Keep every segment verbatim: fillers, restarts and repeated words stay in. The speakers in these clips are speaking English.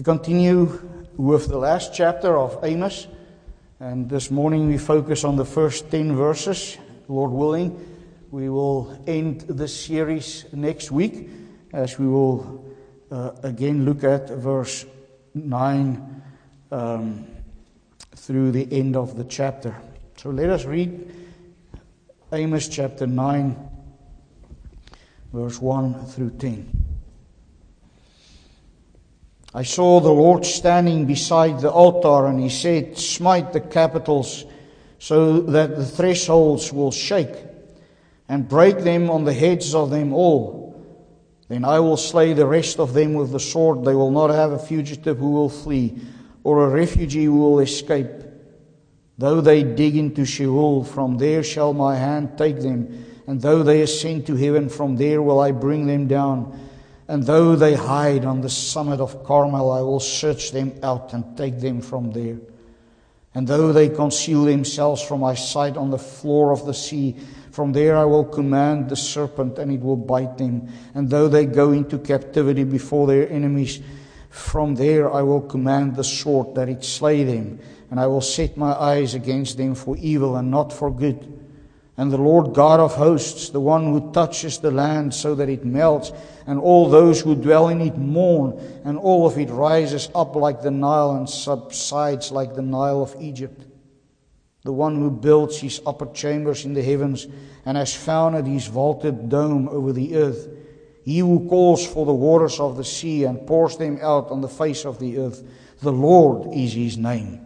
We continue with the last chapter of Amos, and this morning we focus on the first ten verses. Lord willing, we will end this series next week as we will uh, again look at verse nine um, through the end of the chapter. So let us read Amos chapter nine, verse one through ten. I saw the Lord standing beside the altar, and he said, "Smite the capitals so that the thresholds will shake, and break them on the heads of them all. Then I will slay the rest of them with the sword. They will not have a fugitive who will flee, or a refugee who will escape. Though they dig into Sheol, from there shall my hand take them. And though they ascend to heaven, from there will I bring them down. And though they hide on the summit of Carmel, I will search them out and take them from there. And though they conceal themselves from my sight on the floor of the sea, from there I will command the serpent, and it will bite them. And though they go into captivity before their enemies, from there I will command the sword, that it slay them. And I will set my eyes against them for evil and not for good. And the Lord God of hosts, the one who touches the land so that it melts, and all those who dwell in it mourn, and all of it rises up like the Nile and subsides like the Nile of Egypt. The one who builds his upper chambers in the heavens and has founded his vaulted dome over the earth. He who calls for the waters of the sea and pours them out on the face of the earth. The Lord is his name.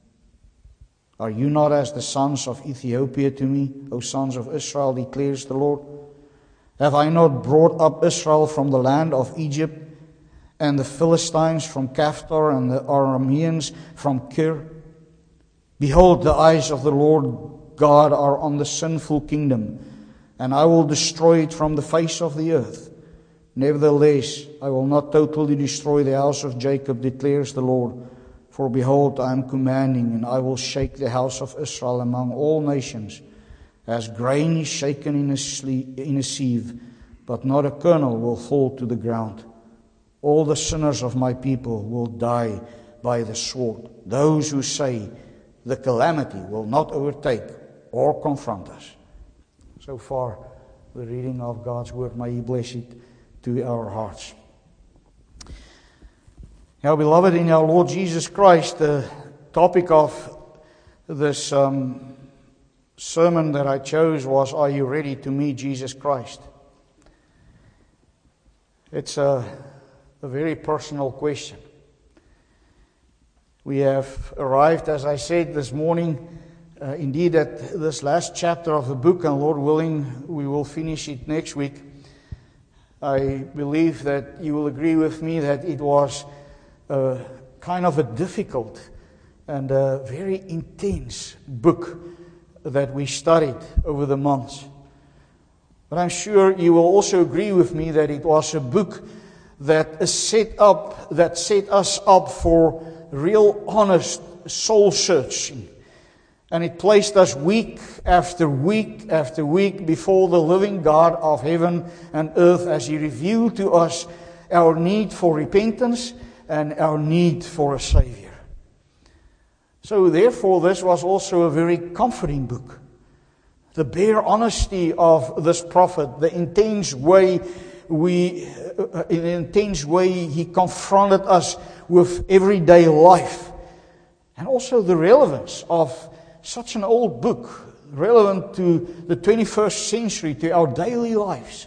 Are you not as the sons of Ethiopia to me, O sons of Israel, declares the Lord? Have I not brought up Israel from the land of Egypt, and the Philistines from Caphtor, and the Arameans from Kir? Behold, the eyes of the Lord God are on the sinful kingdom, and I will destroy it from the face of the earth. Nevertheless, I will not totally destroy the house of Jacob, declares the Lord. For behold, I am commanding, and I will shake the house of Israel among all nations, as grain is shaken in a, sle- in a sieve, but not a kernel will fall to the ground. All the sinners of my people will die by the sword. Those who say the calamity will not overtake or confront us." So far, the reading of God's word. May He bless it to our hearts. Now, beloved in our Lord Jesus Christ, the topic of this um, sermon that I chose was, "Are you ready to meet Jesus Christ?" It's a, a very personal question. We have arrived, as I said this morning, uh, indeed at this last chapter of the book, and Lord willing, we will finish it next week. I believe that you will agree with me that it was a kind of a difficult and a very intense book that we studied over the months. But I'm sure you will also agree with me that it was a book that is set up, that set us up for real honest soul searching. And it placed us week after week after week before the living God of heaven and earth as He revealed to us our need for repentance and our need for a Savior. So therefore, this was also a very comforting book. The bare honesty of this prophet, the intense way we, uh, in an intense way he confronted us with everyday life, and also the relevance of such an old book, relevant to the twenty-first century, to our daily lives.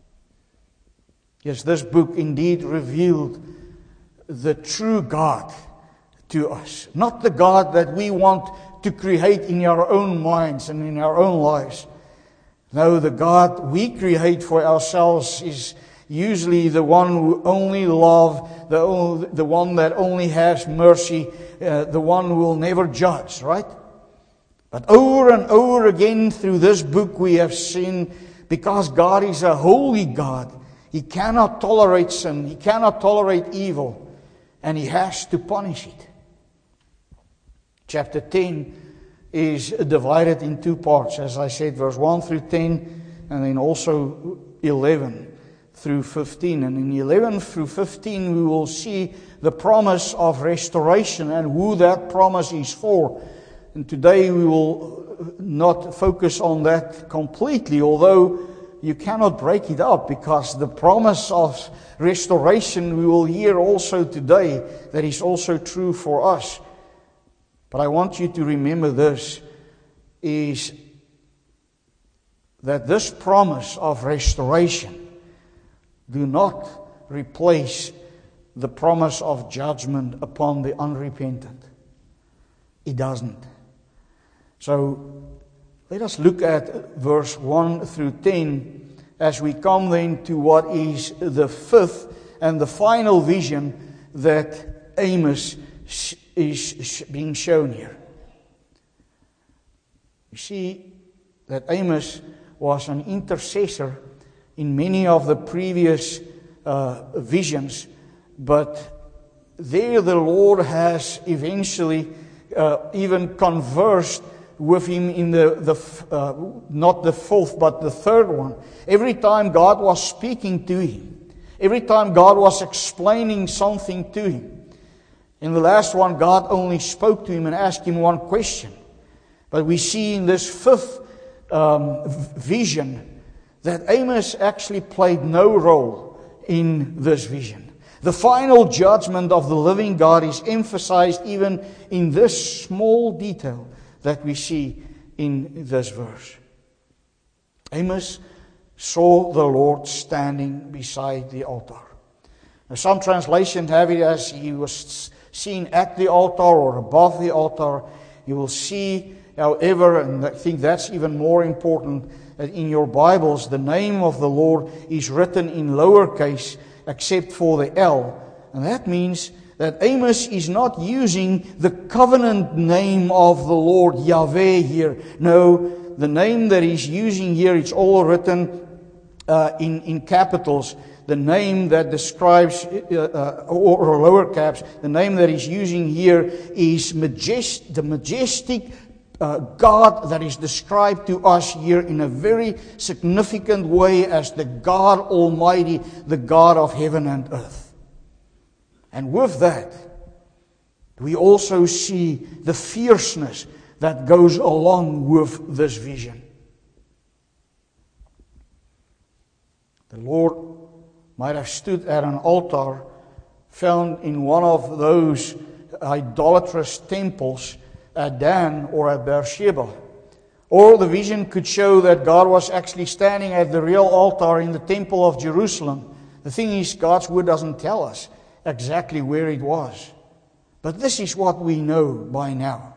Yes, this book indeed revealed the true God to us. Not the God that we want to create in our own minds and in our own lives. No, the God we create for ourselves is usually the one who only loves, the, the one that only has mercy, uh, the one who will never judge, right? But over and over again through this book we have seen, because God is a holy God, He cannot tolerate sin, He cannot tolerate evil, and He has to punish it. Chapter ten is divided in two parts, as I said, verse one through ten, and then also eleven through fifteen. And in eleven through fifteen, we will see the promise of restoration and who that promise is for. And today we will not focus on that completely, although you cannot break it up, because the promise of restoration we will hear also today that is also true for us. But I want you to remember this, is that this promise of restoration do not replace the promise of judgment upon the unrepentant. It doesn't. So let us look at verse one through ten as we come then to what is the fifth and the final vision that Amos is being shown here. You see that Amos was an intercessor in many of the previous uh, visions, but there the Lord has eventually uh, even conversed with him in the, the uh, not the fourth, but the third one. Every time God was speaking to him, every time God was explaining something to him. In the last one, God only spoke to him and asked him one question. But we see in this fifth um, vision that Amos actually played no role in this vision. The final judgment of the living God is emphasized even in this small detail that we see in this verse. Amos saw the Lord standing beside the altar. Now, some translations have it as he was seen at the altar or above the altar. You will see, however, and I think that's even more important, that in your Bibles the name of the Lord is written in lowercase except for the L. And that means that Amos is not using the covenant name of the Lord Yahweh here. No, the name that he's using here, it's all written uh, in, in capitals. The name that describes, uh, uh, or, or lower caps, the name that he's using here is majest, the majestic uh, God that is described to us here in a very significant way as the God Almighty, the God of heaven and earth. And with that, we also see the fierceness that goes along with this vision. The Lord might have stood at an altar found in one of those idolatrous temples at Dan or at Beersheba. Or the vision could show that God was actually standing at the real altar in the temple of Jerusalem. The thing is, God's word doesn't tell us exactly where it was. But this is what we know by now.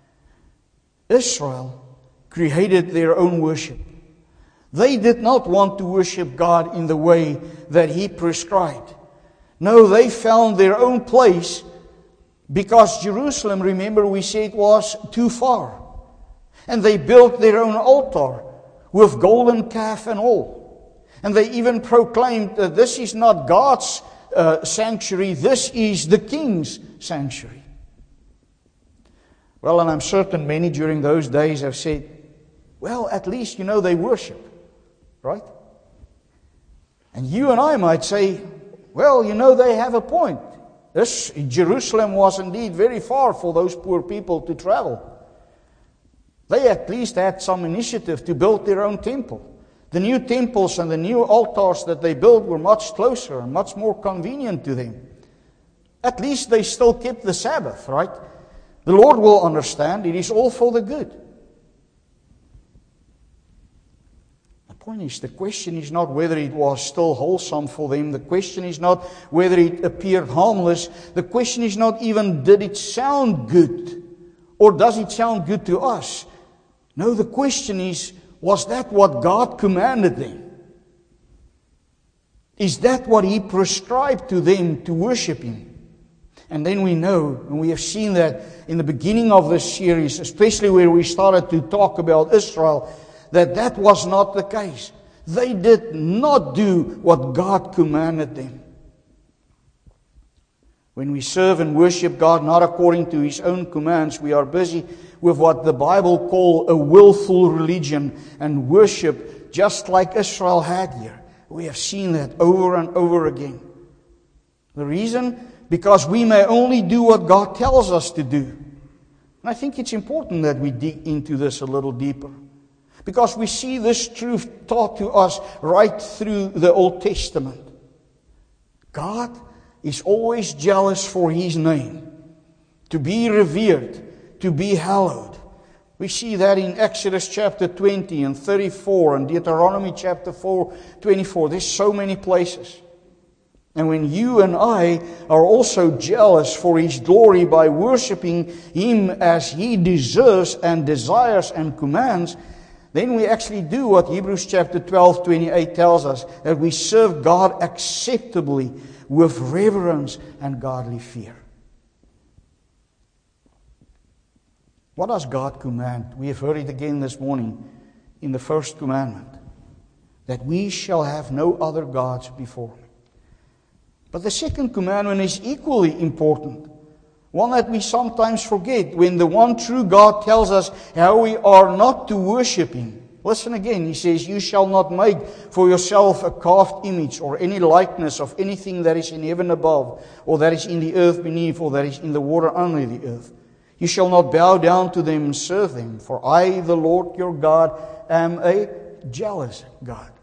Israel created their own worship. They did not want to worship God in the way that He prescribed. No, they found their own place because Jerusalem, remember we said, was too far. And they built their own altar with golden calf and all. And they even proclaimed that this is not God's uh, sanctuary, this is the king's sanctuary. Well, and I'm certain many during those days have said, well, at least, you know, they worship. Right? And you and I might say, well, you know, they have a point. This Jerusalem was indeed very far for those poor people to travel. They at least had some initiative to build their own temple. The new temples and the new altars that they built were much closer and much more convenient to them. At least they still kept the Sabbath, right? The Lord will understand. It is all for the good. The point is, the question is not whether it was still wholesome for them. The question is not whether it appeared harmless. The question is not even, did it sound good? Or does it sound good to us? No, the question is, was that what God commanded them? Is that what He prescribed to them to worship Him? And then we know, and we have seen that in the beginning of this series, especially where we started to talk about Israel, that that was not the case. They did not do what God commanded them. When we serve and worship God not according to His own commands, we are busy with what the Bible calls a willful religion and worship, just like Israel had here. We have seen that over and over again. The reason? Because we may only do what God tells us to do. And I think it's important that we dig into this a little deeper. Because we see this truth taught to us right through the Old Testament. God is always jealous for His name, to be revered, to be hallowed. We see that in Exodus chapter twenty and thirty-four and Deuteronomy chapter four, twenty-four. There's so many places. And when you and I are also jealous for His glory by worshiping Him as He deserves and desires and commands, then we actually do what Hebrews chapter twelve, twenty-eight tells us, that we serve God acceptably with reverence and godly fear. What does God command? We have heard it again this morning in the first commandment, that we shall have no other gods before me. But the second commandment is equally important, one that we sometimes forget when the one true God tells us how we are not to worship Him. Listen again, He says, you shall not make for yourself a carved image or any likeness of anything that is in heaven above, or that is in the earth beneath, or that is in the water under the earth. You shall not bow down to them and serve them, for I, the Lord your God, am a jealous God.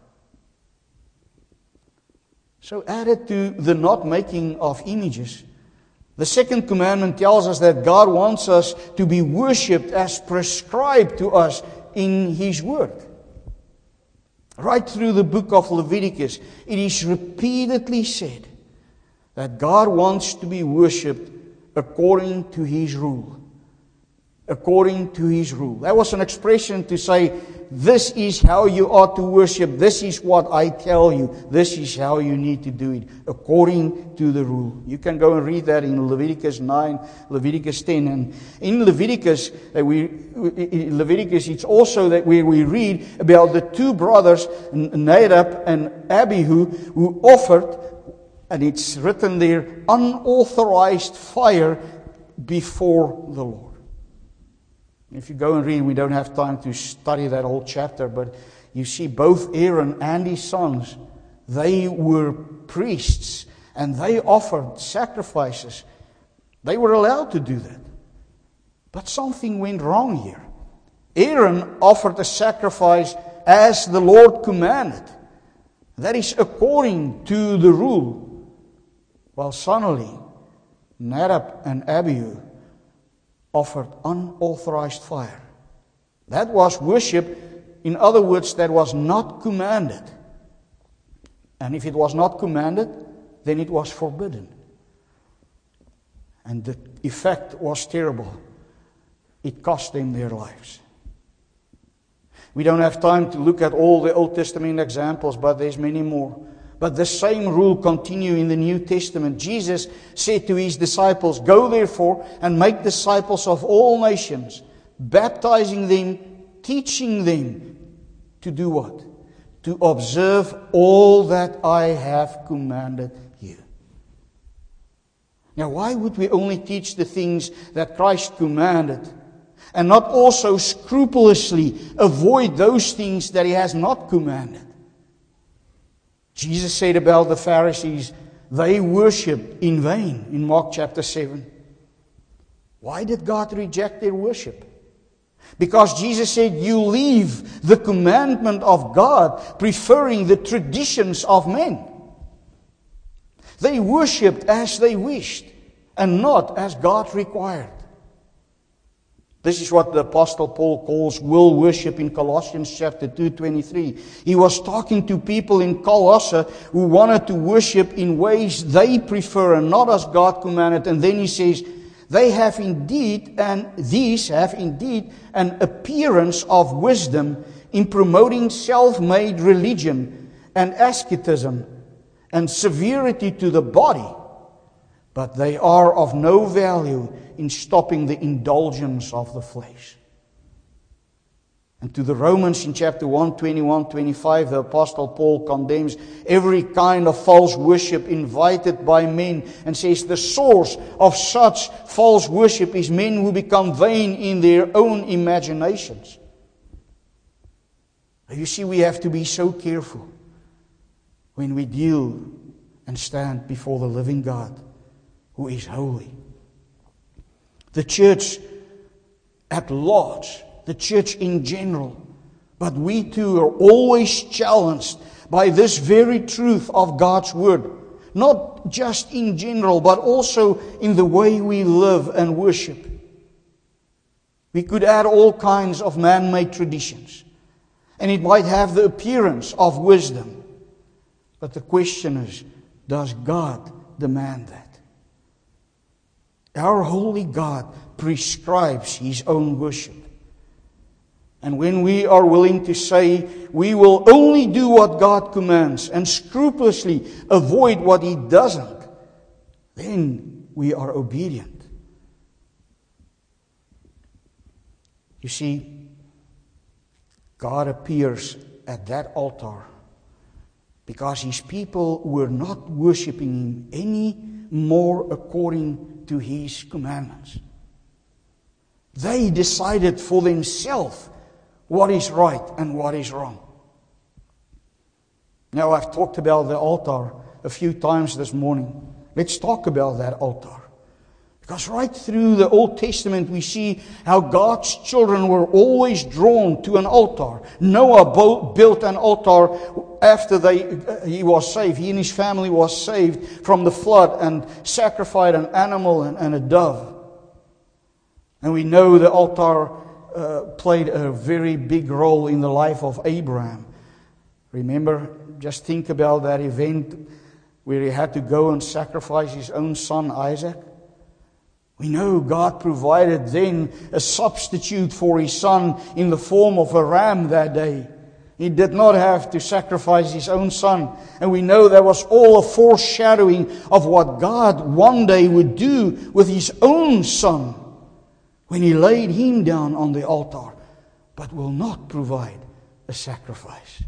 So added to the not making of images, the second commandment tells us that God wants us to be worshipped as prescribed to us in His Word. Right through the book of Leviticus, it is repeatedly said that God wants to be worshipped according to His rule. According to His rule. That was an expression to say, this is how you ought to worship. This is what I tell you. This is how you need to do it. According to the rule. You can go and read that in Leviticus nine, Leviticus ten. And in Leviticus, uh, we, in Leviticus, it's also that where we read about the two brothers, Nadab and Abihu, who offered, and it's written there, unauthorized fire before the Lord. If you go and read, we don't have time to study that whole chapter, but you see both Aaron and his sons, they were priests, and they offered sacrifices. They were allowed to do that. But something went wrong here. Aaron offered a sacrifice as the Lord commanded. That is according to the rule. While suddenly, Nadab and Abihu offered unauthorized fire. That was worship, in other words, that was not commanded. And if it was not commanded, then it was forbidden. And the effect was terrible. It cost them their lives. We don't have time to look at all the Old Testament examples, but there's many more. But the same rule continues in the New Testament. Jesus said to His disciples, go therefore and make disciples of all nations, baptizing them, teaching them to do what? To observe all that I have commanded you. Now, why would we only teach the things that Christ commanded and not also scrupulously avoid those things that He has not commanded? Jesus said about the Pharisees, they worship in vain in Mark chapter seven. Why did God reject their worship? Because Jesus said, you leave the commandment of God, preferring the traditions of men. They worshipped as they wished, and not as God required. This is what the Apostle Paul calls will worship in Colossians chapter two, twenty-three. He was talking to people in Colossae who wanted to worship in ways they prefer and not as God commanded. And then he says, they have indeed, and these have indeed an appearance of wisdom in promoting self-made religion and asceticism and severity to the body, but they are of no value in stopping the indulgence of the flesh. And to the Romans in chapter one, twenty-one, twenty-five, the Apostle Paul condemns every kind of false worship invited by men and says the source of such false worship is men who become vain in their own imaginations. You see, we have to be so careful. when we deal and stand before the living God who is holy. The church at large, the church in general, but we too are always challenged by this very truth of God's Word. Not just in general, but also in the way we live and worship. We could add all kinds of man-made traditions, and it might have the appearance of wisdom. But the question is, does God demand that? Our holy God prescribes His own worship. And when we are willing to say we will only do what God commands and scrupulously avoid what He doesn't, then we are obedient. You see, God appears at that altar because His people were not worshiping Him any more according to His commandments. They decided for themselves what is right and what is wrong. Now, I've talked about the altar a few times this morning. Let's talk about that altar. Because right through the Old Testament we see how God's children were always drawn to an altar. Noah built an altar after they, he was saved. He and his family was saved from the flood and sacrificed an animal and, and a dove. And we know the altar Uh, played a very big role in the life of Abraham. Remember, just think about that event where he had to go and sacrifice his own son Isaac. We know God provided then a substitute for his son in the form of a ram that day. He did not have to sacrifice his own son. And we know that was all a foreshadowing of what God one day would do with His own son, when He laid Him down on the altar, but will not provide a sacrifice.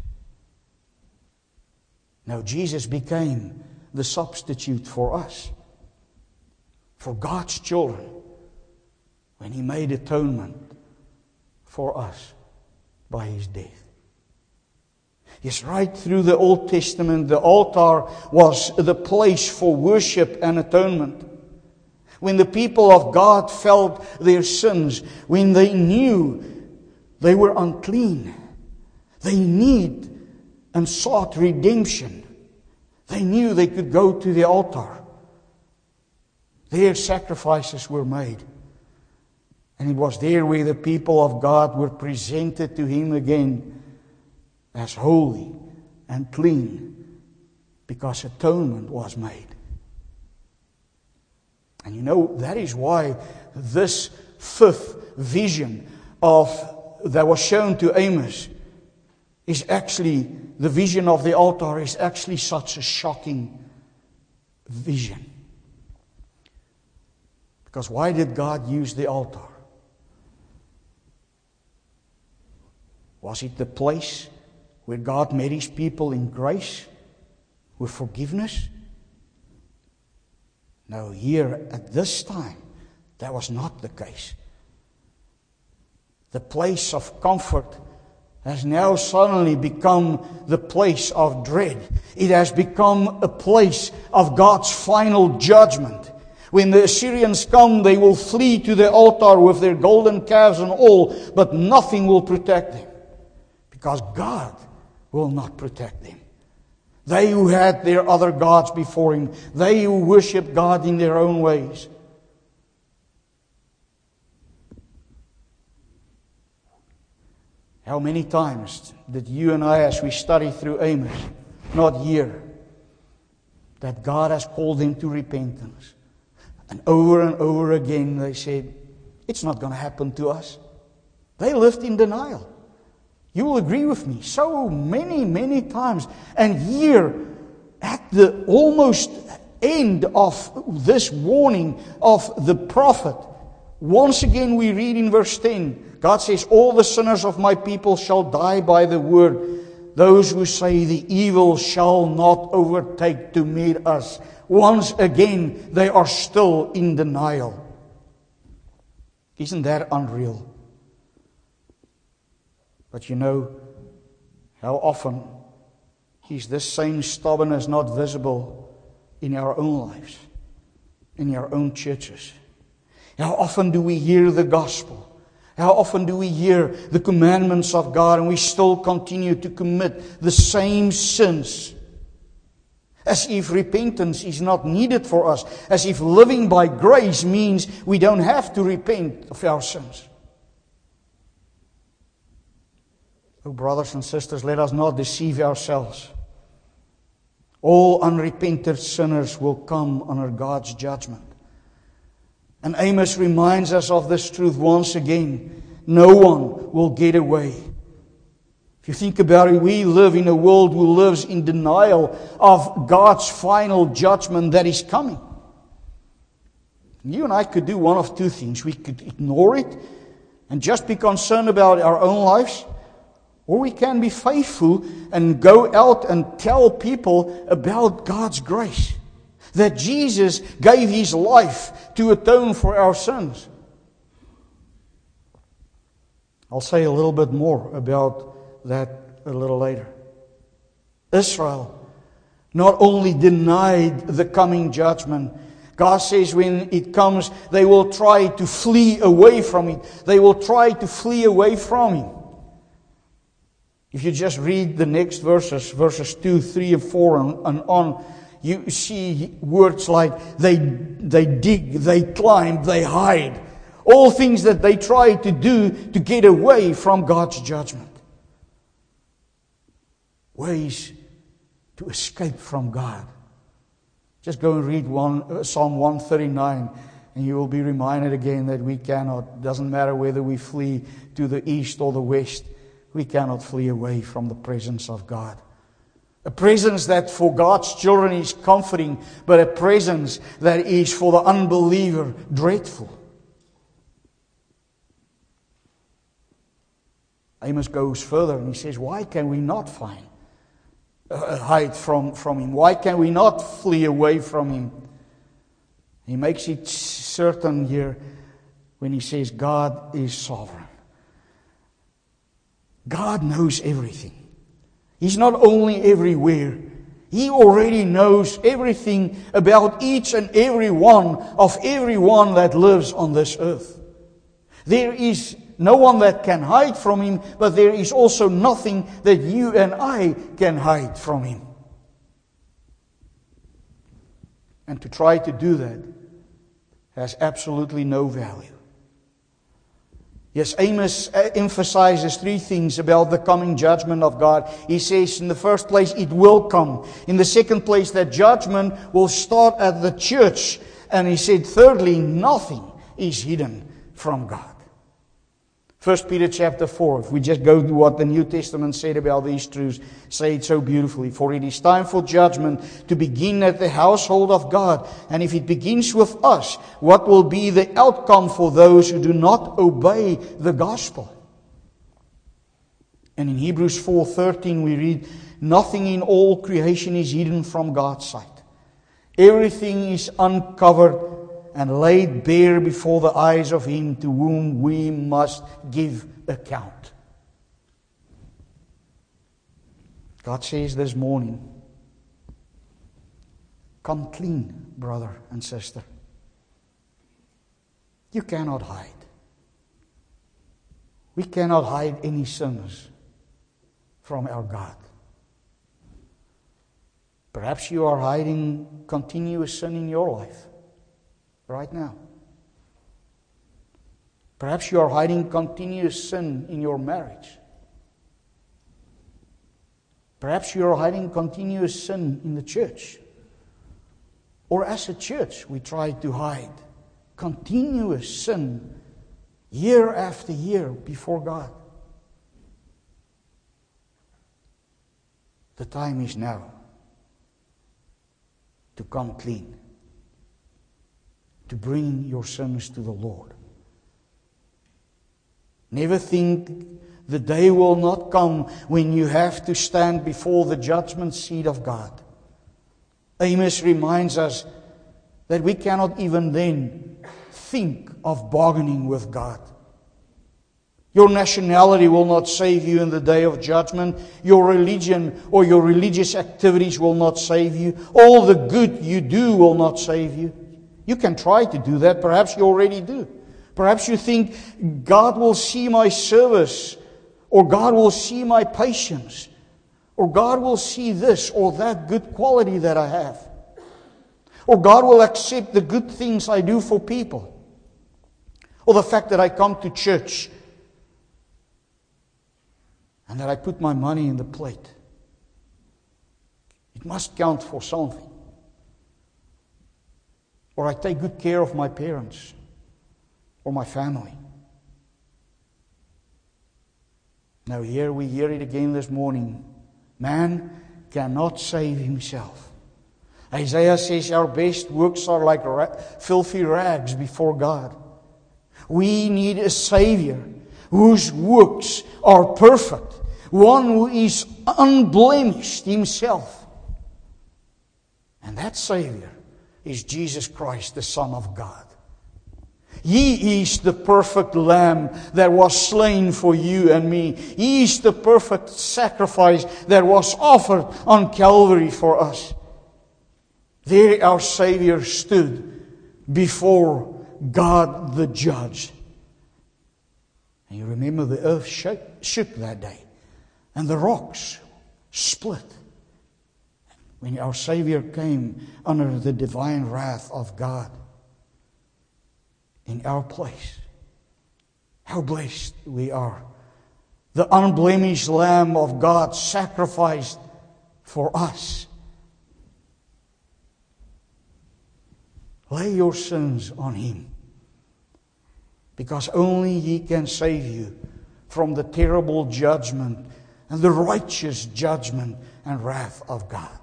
Now Jesus became the substitute for us, for God's children, when He made atonement for us by His death. Yes, right through the Old Testament, the altar was the place for worship and atonement. When the people of God felt their sins, when they knew they were unclean, they need and sought redemption, they knew they could go to the altar. Their sacrifices were made. And it was there where the people of God were presented to Him again as holy and clean, because atonement was made. And you know, that is why this fifth vision of that was shown to Amos is actually, the vision of the altar is actually such a shocking vision. Because why did God use the altar? Was it the place where God met His people in grace with forgiveness? No, here at this time, that was not the case. The place of comfort has now suddenly become the place of dread. It has become a place of God's final judgment. When the Assyrians come, they will flee to the altar with their golden calves and all, but nothing will protect them, because God will not protect them. They who had their other gods before Him, they who worship God in their own ways. How many times did you and I, as we study through Amos, not hear that God has called them to repentance? And over and over again they said, it's not going to happen to us. They lived in denial. You will agree with me, so many, many times. And here, at the almost end of this warning of the prophet, once again we read in verse ten, God says, all the sinners of my people shall die by the word. Those who say the evil shall not overtake to meet us. Once again, they are still in denial. Isn't that unreal? But you know, how often is this same stubbornness not visible in our own lives, in our own churches? How often do we hear the gospel? How often do we hear the commandments of God and we still continue to commit the same sins? As if repentance is not needed for us. As if living by grace means we don't have to repent of our sins. Oh, brothers and sisters, let us not deceive ourselves. All unrepentant sinners will come under God's judgment. And Amos reminds us of this truth once again. No one will get away. If you think about it, we live in a world who lives in denial of God's final judgment that is coming. You and I could do one of two things. We could ignore it and just be concerned about our own lives. Or we can be faithful and go out and tell people about God's grace. That Jesus gave His life to atone for our sins. I'll say a little bit more about that a little later. Israel not only denied the coming judgment, God says when it comes, they will try to flee away from it. They will try to flee away from Him. If you just read the next verses, verses two, three, and four, and, and on, you see words like they they dig, they climb, they hide. All things that they try to do to get away from God's judgment. Ways to escape from God. Just go and read one, Psalm one thirty-nine, and you will be reminded again that we cannot, doesn't matter whether we flee to the east or the west, we cannot flee away from the presence of God. A presence that for God's children is comforting, but a presence that is for the unbeliever dreadful. Amos goes further and he says, why can we not find, uh, hide from, from Him? Why can we not flee away from Him? He makes it certain here when he says God is sovereign. God knows everything. He's not only everywhere. He already knows everything about each and every one of everyone that lives on this earth. There is no one that can hide from Him, but there is also nothing that you and I can hide from Him. And to try to do that has absolutely no value. Yes, Amos emphasizes three things about the coming judgment of God. He says, in the first place, it will come. In the second place, that judgment will start at the church. And he said, thirdly, nothing is hidden from God. First Peter chapter four, if we just go to what the New Testament said about these truths, say it so beautifully. For it is time for judgment to begin at the household of God. And if it begins with us, what will be the outcome for those who do not obey the gospel? And in Hebrews four thirteen we read, nothing in all creation is hidden from God's sight. Everything is uncovered and laid bare before the eyes of Him to whom we must give account. God says this morning, come clean, brother and sister. You cannot hide. We cannot hide any sins from our God. Perhaps you are hiding continuous sin in your life. Right now. Perhaps you are hiding continuous sin in your marriage. Perhaps you are hiding continuous sin in the church. Or as a church, we try to hide continuous sin year after year before God. The time is now to come clean. To bring your sins to the Lord. Never think the day will not come when you have to stand before the judgment seat of God. Amos reminds us that we cannot even then think of bargaining with God. Your nationality will not save you in the day of judgment. Your religion or your religious activities will not save you. All the good you do will not save you. You can try to do that. Perhaps you already do. Perhaps you think God will see my service, or God will see my patience, or God will see this or that good quality that I have, or God will accept the good things I do for people, or the fact that I come to church and that I put my money in the plate. It must count for something. Or I take good care of my parents or my family. Now here we hear it again this morning. Man cannot save himself. Isaiah says our best works are like ra- filthy rags before God. We need a Savior whose works are perfect. One who is unblemished himself. And that Savior is Jesus Christ, the Son of God. He is the perfect Lamb that was slain for you and me. He is the perfect sacrifice that was offered on Calvary for us. There our Savior stood before God the Judge. And you remember the earth shook, shook that day. And the rocks split when our Savior came under the divine wrath of God in our place. How blessed we are. The unblemished Lamb of God sacrificed for us. Lay your sins on Him, because only He can save you from the terrible judgment and the righteous judgment and wrath of God.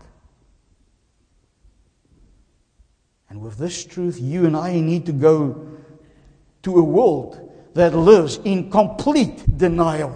And with this truth, you and I need to go to a world that lives in complete denial.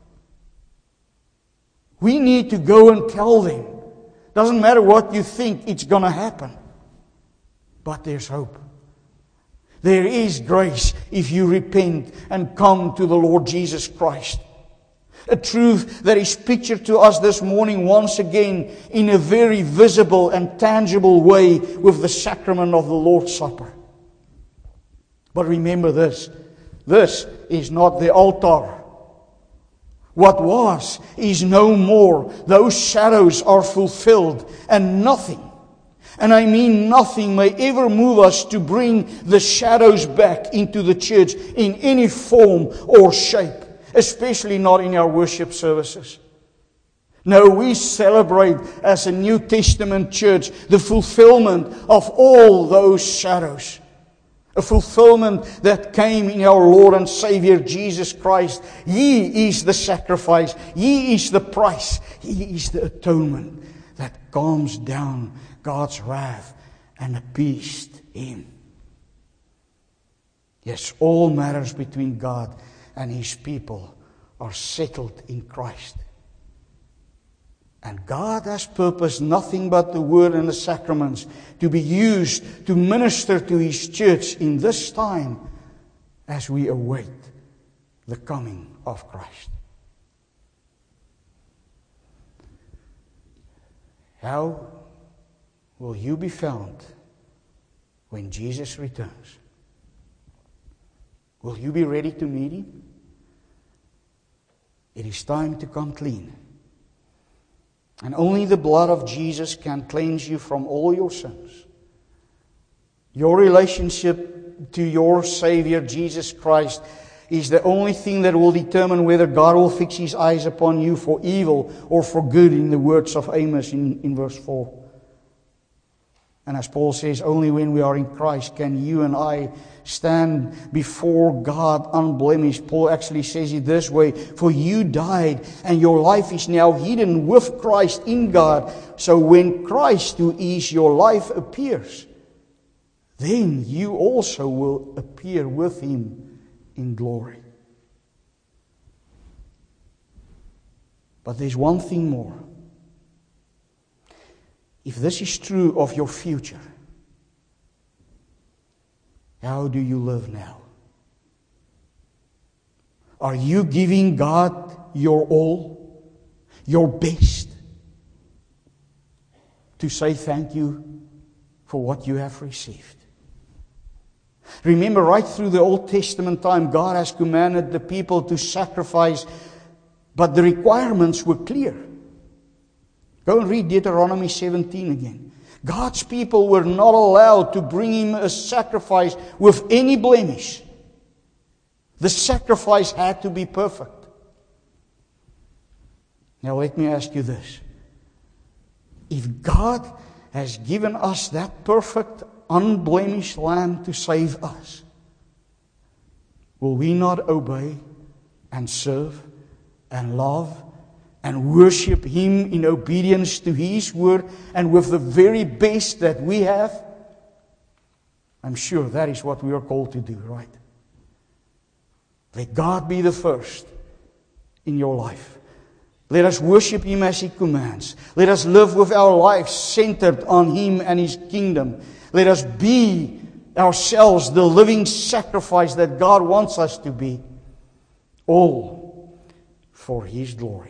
We need to go and tell them, doesn't matter what you think, it's going to happen. But there's hope. There is grace if you repent and come to the Lord Jesus Christ. A truth that is pictured to us this morning once again in a very visible and tangible way with the sacrament of the Lord's Supper. But remember this, this is not the altar. What was is no more. Those shadows are fulfilled, and nothing, and I mean nothing, may ever move us to bring the shadows back into the church in any form or shape. Especially not in our worship services. No, we celebrate as a New Testament church the fulfillment of all those shadows. A fulfillment that came in our Lord and Savior Jesus Christ. He is the sacrifice. He is the price. He is the atonement that calms down God's wrath and appeased Him. Yes, all matters between God and His people are settled in Christ. And God has purposed nothing but the Word and the sacraments to be used to minister to His church in this time as we await the coming of Christ. How will you be found when Jesus returns? Will you be ready to meet Him? It is time to come clean. And only the blood of Jesus can cleanse you from all your sins. Your relationship to your Savior, Jesus Christ, is the only thing that will determine whether God will fix His eyes upon you for evil or for good, in the words of Amos in, in verse four. And as Paul says, only when we are in Christ can you and I stand before God unblemished. Paul actually says it this way: for you died, and your life is now hidden with Christ in God. So when Christ, who is your life, appears, then you also will appear with Him in glory. But there's one thing more. If this is true of your future, how do you live now? Are you giving God your all, your best, to say thank you for what you have received? Remember, right through the Old Testament time, God has commanded the people to sacrifice, but the requirements were clear. Go and read Deuteronomy seventeen again. God's people were not allowed to bring Him a sacrifice with any blemish. The sacrifice had to be perfect. Now let me ask you this. If God has given us that perfect, unblemished lamb to save us, will we not obey and serve and love and worship Him in obedience to His word and with the very best that we have? I'm sure that is what we are called to do, right? Let God be the first in your life. Let us worship Him as He commands. Let us live with our lives centered on Him and His kingdom. Let us be ourselves the living sacrifice that God wants us to be. All for His glory.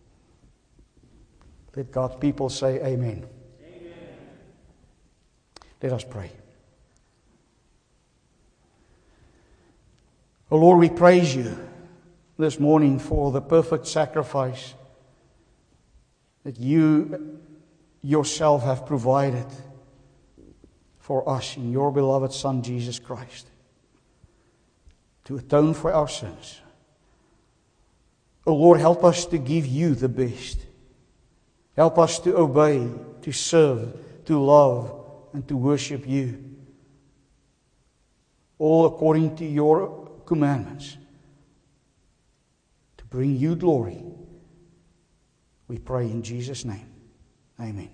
Let God's people say amen. Amen. Let us pray. Oh Lord, we praise You this morning for the perfect sacrifice that You Yourself have provided for us in Your beloved Son, Jesus Christ, to atone for our sins. Oh Lord, help us to give You the best. Help us to obey, to serve, to love, and to worship You, all according to Your commandments, to bring You glory. We pray in Jesus' name. Amen.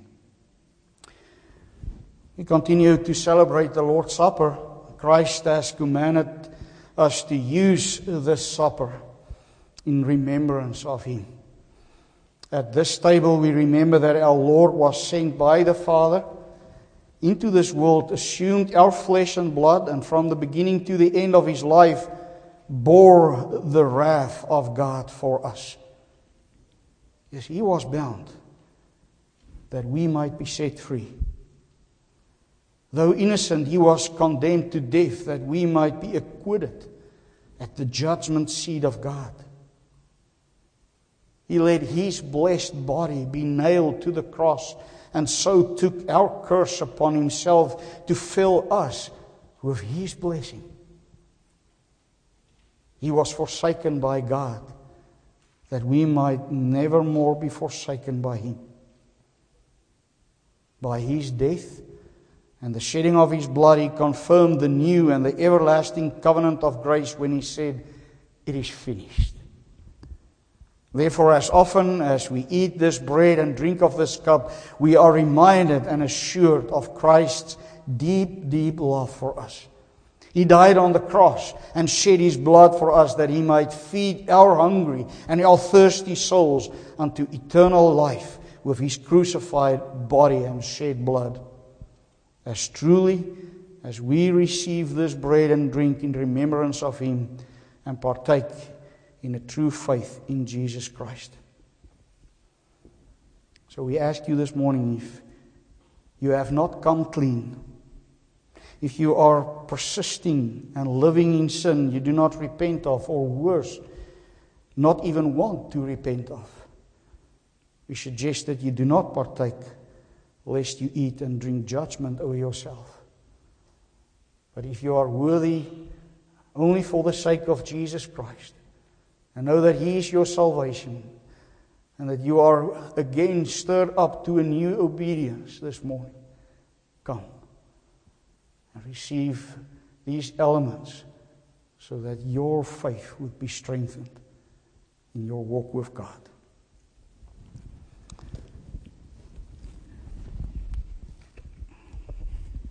We continue to celebrate the Lord's Supper. Christ has commanded us to use this supper in remembrance of Him. At this table we remember that our Lord was sent by the Father into this world, assumed our flesh and blood, and from the beginning to the end of His life bore the wrath of God for us. Yes, He was bound that we might be set free. Though innocent, He was condemned to death that we might be acquitted at the judgment seat of God. He let His blessed body be nailed to the cross and so took our curse upon Himself to fill us with His blessing. He was forsaken by God that we might never more be forsaken by Him. By His death and the shedding of His blood, He confirmed the new and the everlasting covenant of grace when He said, "It is finished." Therefore, as often as we eat this bread and drink of this cup, we are reminded and assured of Christ's deep, deep love for us. He died on the cross and shed His blood for us that He might feed our hungry and our thirsty souls unto eternal life with His crucified body and shed blood. As truly as we receive this bread and drink in remembrance of Him and partake in a true faith in Jesus Christ. So we ask you this morning, if you have not come clean, if you are persisting and living in sin you do not repent of, or worse, not even want to repent of, we suggest that you do not partake, lest you eat and drink judgment over yourself. But if you are worthy only for the sake of Jesus Christ, and know that He is your salvation, and that you are again stirred up to a new obedience this morning, come and receive these elements so that your faith would be strengthened in your walk with God.